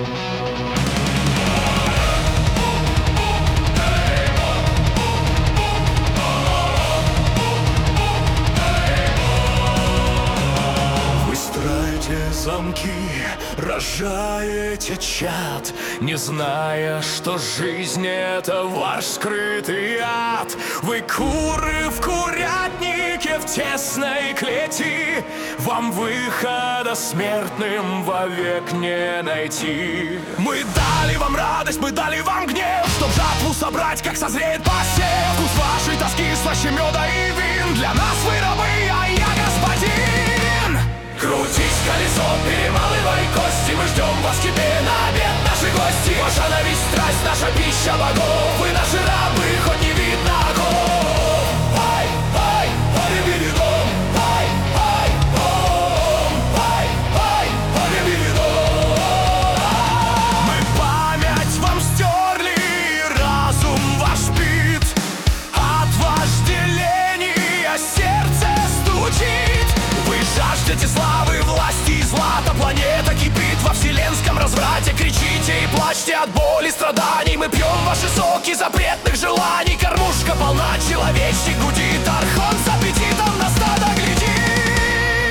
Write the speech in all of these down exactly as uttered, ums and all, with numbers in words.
Замки, рожаете чад, не зная, что жизнь — это ваш скрытый ад. Вы куры в курятнике в тесной клети, вам выхода смертным вовек не найти. Мы дали вам радость, мы дали вам гнев, чтоб жатву собрать, как созреет посев. Вкус вашей тоски слаще меда и вин, для нас вы рабы, а я господин. Крутись, колесо, перемалывай кости, мы ждем вас к тебе на обед, наши гости. Ваша нависть, страсть, наша пища богов, вы наши рабы, хоть не видно оков. Ай, ай, ай-ри-би-ри-дом, ай, ай, ом, ай, ай, ай-ри-би-ри-дом. Мы память вам стерли, разум ваш спит, от вожделения сердце стучит. Вы жаждете славы, власти и злата, планета кипит во вселенском разврате. Кричите и плачьте от боли, страданий, мы пьем ваши соки запретных желаний. Кормушка полна, человечник гудит, архон с аппетитом на стадо глядит.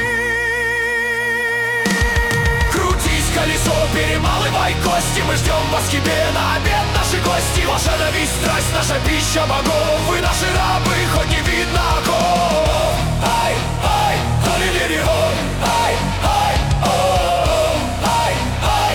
Крутись, колесо, перемалывай кости, мы ждем вас к себе на обед, наши гости. Ваша нависть, страсть, наша пища богов, вы наши рабы, хоть не видно оков. Ай, ай, ай-ри-ри-ри-ом, ай, ай, ом, ай, ай,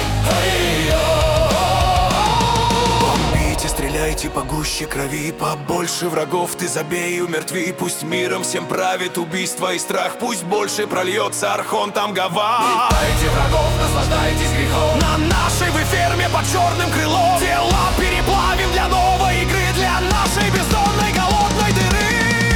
ай-ом. Бомбите, стреляйте погуще крови, побольше врагов ты забей и умертви. Пусть миром всем правит убийство и страх, пусть больше прольется архон там гава. Летайте врагов, наслаждайтесь грехом, на нашей вы ферме под черным крылом. Тела переплавим для новой игры, для нашей бездонной голодной дыры.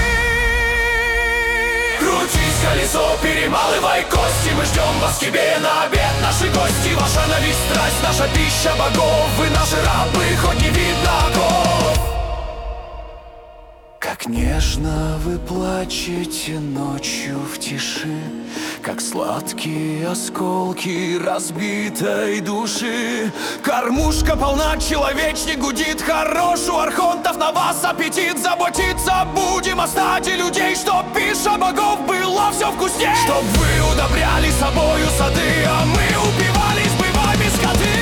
Крутись, колесо, перемалывай кости, мы ждем вас к себе на обед, наши гости. Ваша нависть, страсть, наша пища богов, вы наши рабы, хоть не видно оков. Как нежно вы плачете ночью в тиши, как сладкие осколки разбитой души. Кормушка полна, человечник гудит, хорош у архонтов на вас аппетит. Заботиться будем о стаде людей, чтоб пища богов была все вкуснее. Чтоб вы удобряли собою сады, а мы упивались бы вами скоты.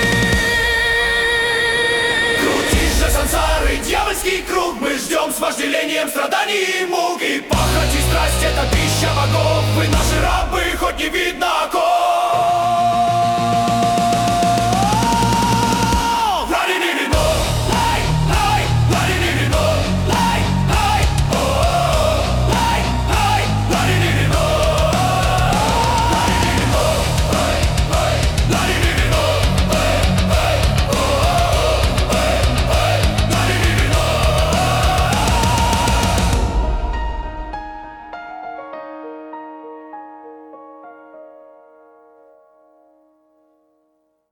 Крутись же, сансары, дьявольский круг, мы ждем с вожделением страданий и мук. И похоть и страсть — это пища богов, вы наши рабы,